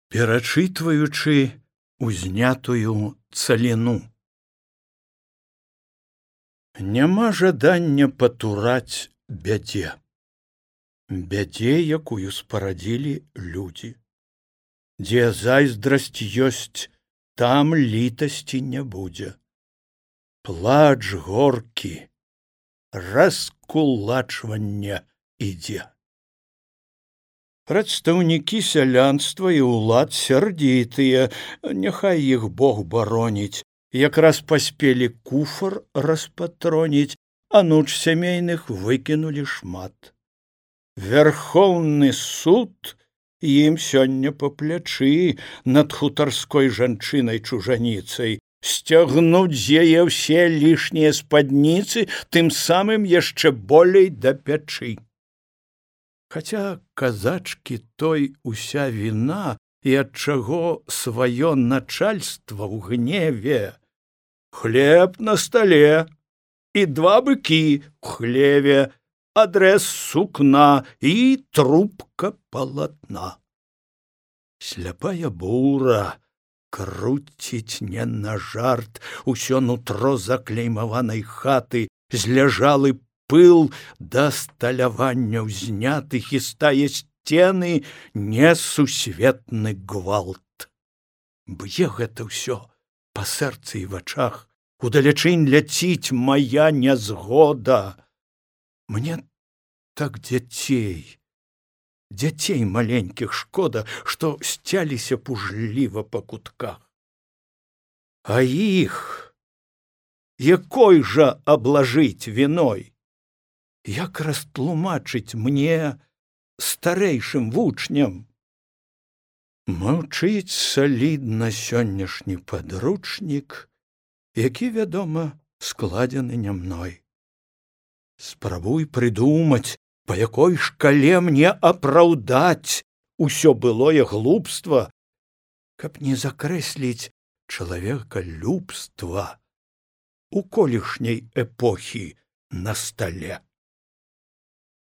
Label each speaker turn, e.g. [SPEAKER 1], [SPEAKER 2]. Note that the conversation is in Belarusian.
[SPEAKER 1] перачытваючы узнятую цаліну. Няма жадання патураць бядзе. Бядзе, якую спарадзілі людзі. Дзе зайздрасць ёсць, там літасці не будзе. Плач горкі, раскулачванне ідзе. Прадстаўнікі сялянства і ўлад сярдзітыя, няхай іх Бог бароніць, якраз паспелі куфар распатроніць, а нуч сямейных выкінулі шмат. Верхоўны суд ім сёння па плячы над хутарской жанчынай-чужаніцай, сцягнуць з яе ўсе лішнія спадніцы, тым самым яшчэ болей да пячы. Хаця казачкі той уся віна, і ад чаго сваё начальства ў гневе. Хлеб на стале і 2 быкі ў хлеве, адрэз сукна і трубка палатна. Сляпая бура круціць не на жарт усё нутро заклеймаванай хаты, зляжалы пыл да сталявання ўзняты, хістае сцены несусветны гвалт. Б'е гэта ўсё па сэрцы і вачах, удалечынь ляціць мая нязгода. Мне так дзяцей маленькіх шкода, што сцяліся пужліва па кутках. А іх якой жа аблажыць віной? Як растлумачыць мне, старэйшым вучням? Маўчыць салідна сённяшні падручнік, які, вядома, складзены не мной. Спрабуй прыдумаць, па якой шкале мне апраўдаць усё былое глупства, каб не закрэсліць чалавекалюбства у колішняй эпохі на стале.